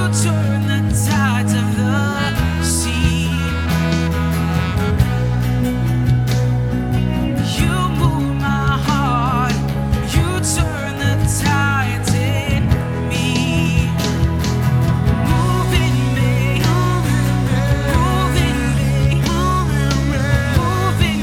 turn the tides of the sea. You move my heart, you turn the tides in me. Moving me, moving me, moving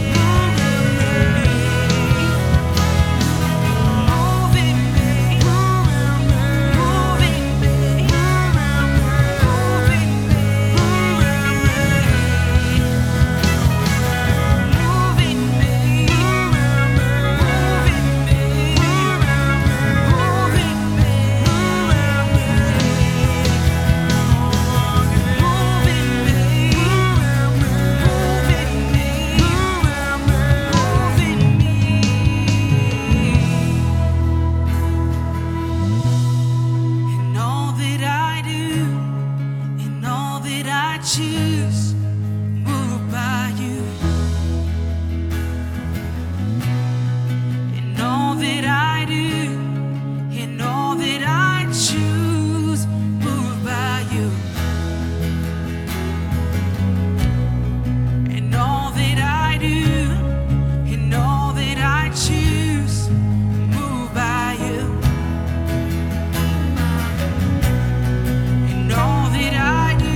choose, moved by you. In all that I do, in all that I choose, moved by you. In all that I do, in all that I choose, moved by you. In all that I do,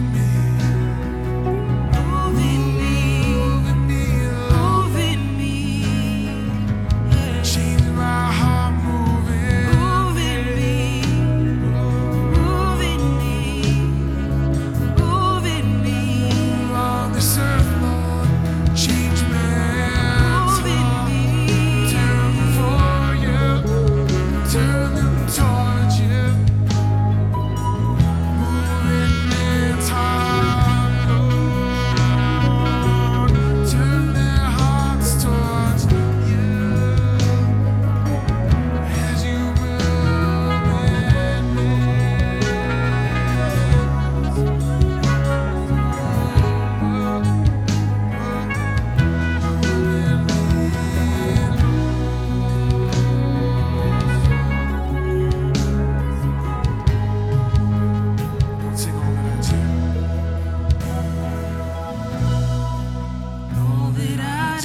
moving me.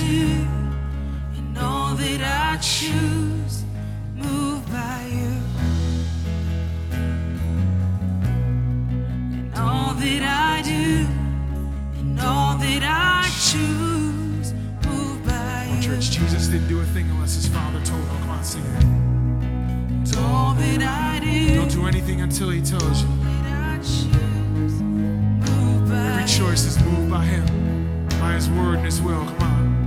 do and all that I choose, moved by you. And all that I do and all that I choose, moved by you. Church, Jesus didn't do a thing unless his Father told him. Come on, sing it. And all that I do, Don't do anything until he tells you. that I choose, moved by Every choice is moved by him, by his word and his will. Come on.